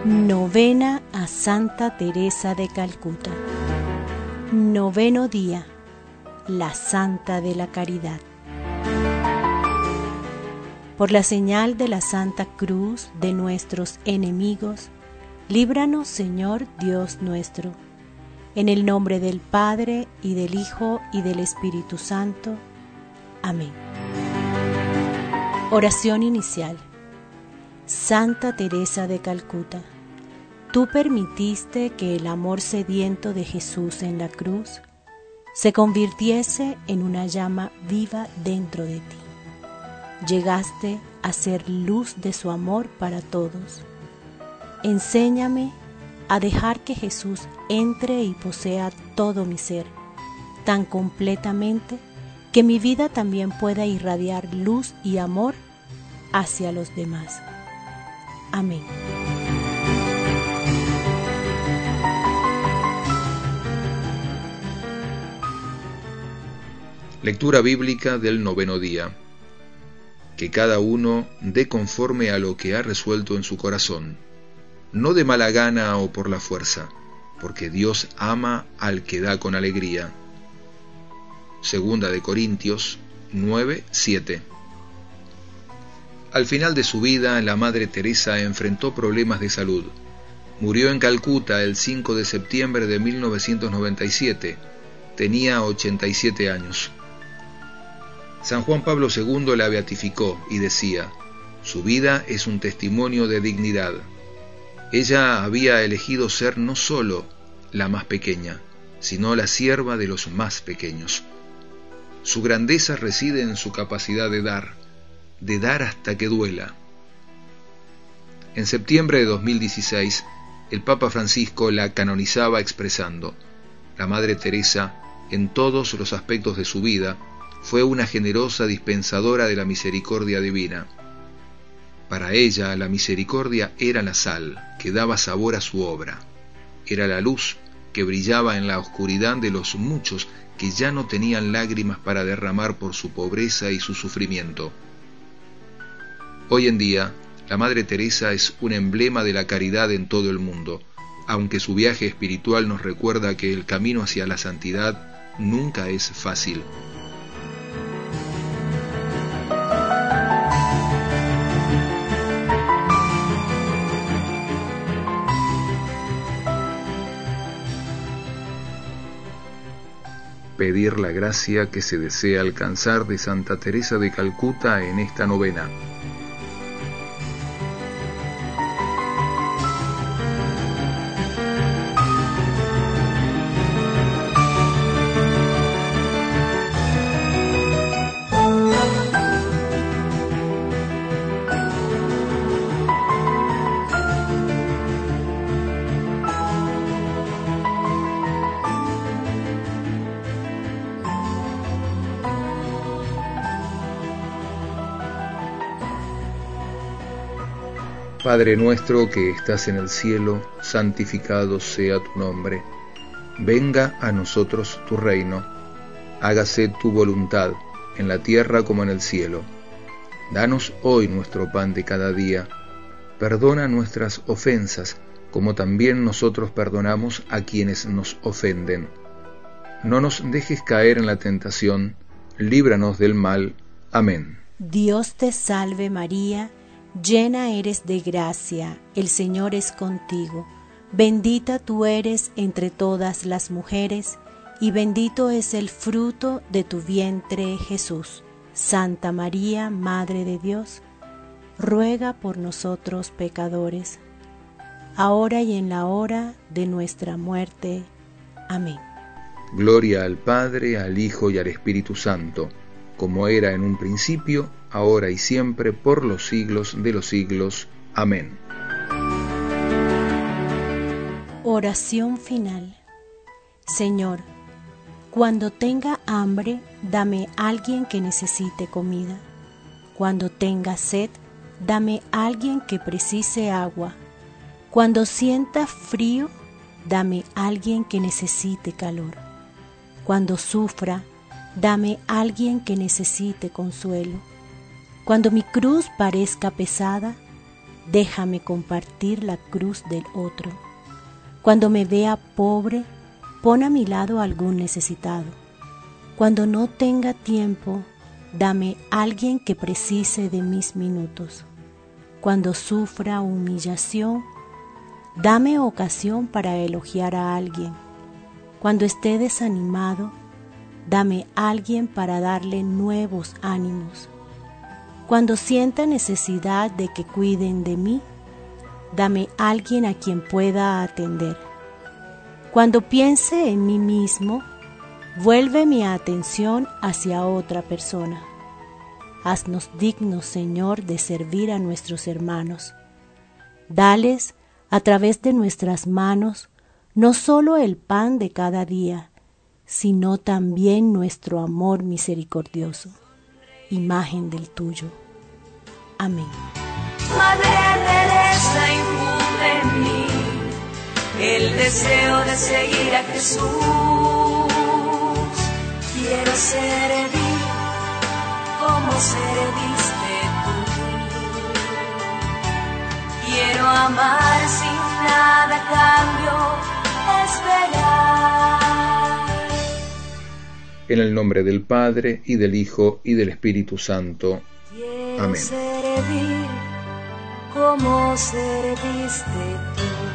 Novena a Santa Teresa de Calcuta. Noveno día, la Santa de la Caridad. Por la señal de la Santa Cruz de nuestros enemigos, líbranos, Señor Dios nuestro. En el nombre del Padre, y del Hijo, y del Espíritu Santo. Amén. Oración inicial. Santa Teresa de Calcuta, tú permitiste que el amor sediento de Jesús en la cruz se convirtiese en una llama viva dentro de ti. Llegaste a ser luz de su amor para todos. Enséñame a dejar que Jesús entre y posea todo mi ser, tan completamente que mi vida también pueda irradiar luz y amor hacia los demás. Amén. Lectura bíblica del noveno día. Que cada uno dé conforme a lo que ha resuelto en su corazón, no de mala gana o por la fuerza, porque Dios ama al que da con alegría. Segunda de Corintios 9:7. Al final de su vida, la Madre Teresa enfrentó problemas de salud. Murió en Calcuta el 5 de septiembre de 1997. Tenía 87 años. San Juan Pablo II la beatificó y decía: su vida es un testimonio de dignidad. Ella había elegido ser no solo la más pequeña, sino la sierva de los más pequeños. Su grandeza reside en su capacidad de dar hasta que duela. En septiembre de 2016, el Papa Francisco la canonizaba expresando: la Madre Teresa, en todos los aspectos de su vida, fue una generosa dispensadora de la misericordia divina. Para ella, la misericordia era la sal que daba sabor a su obra. Era la luz que brillaba en la oscuridad de los muchos que ya no tenían lágrimas para derramar por su pobreza y su sufrimiento. Hoy en día, la Madre Teresa es un emblema de la caridad en todo el mundo, aunque su viaje espiritual nos recuerda que el camino hacia la santidad nunca es fácil. Pedir la gracia que se desea alcanzar de Santa Teresa de Calcuta en esta novena. Padre nuestro que estás en el cielo, santificado sea tu nombre. Venga a nosotros tu reino. Hágase tu voluntad, en la tierra como en el cielo. Danos hoy nuestro pan de cada día. Perdona nuestras ofensas, como también nosotros perdonamos a quienes nos ofenden. No nos dejes caer en la tentación, líbranos del mal. Amén. Dios te salve María, llena eres de gracia, el Señor es contigo. Bendita tú eres entre todas las mujeres, y bendito es el fruto de tu vientre, Jesús. Santa María, Madre de Dios, ruega por nosotros pecadores, ahora y en la hora de nuestra muerte. Amén. Gloria al Padre, al Hijo y al Espíritu Santo, como era en un principio, ahora y siempre, por los siglos de los siglos. Amén. Oración final. Señor, cuando tenga hambre, dame alguien que necesite comida. Cuando tenga sed, dame alguien que precise agua. Cuando sienta frío, dame alguien que necesite calor. Cuando sufra, dame alguien que necesite consuelo. Cuando mi cruz parezca pesada, déjame compartir la cruz del otro. Cuando me vea pobre, pon a mi lado algún necesitado. Cuando no tenga tiempo, dame alguien que precise de mis minutos. Cuando sufra humillación, dame ocasión para elogiar a alguien. Cuando esté desanimado, dame alguien para darle nuevos ánimos. Cuando sienta necesidad de que cuiden de mí, dame alguien a quien pueda atender. Cuando piense en mí mismo, vuelve mi atención hacia otra persona. Haznos dignos, Señor, de servir a nuestros hermanos. Dales, a través de nuestras manos, no solo el pan de cada día, sino también nuestro amor misericordioso, imagen del tuyo. Amén. Madre Teresa, infunde en mí el deseo de seguir a Jesús. Quiero servir como serviste tú. Quiero amar sin nada a cambio, esperar. En el nombre del Padre, y del Hijo, y del Espíritu Santo. Quiero Amén. servir como serviste tú.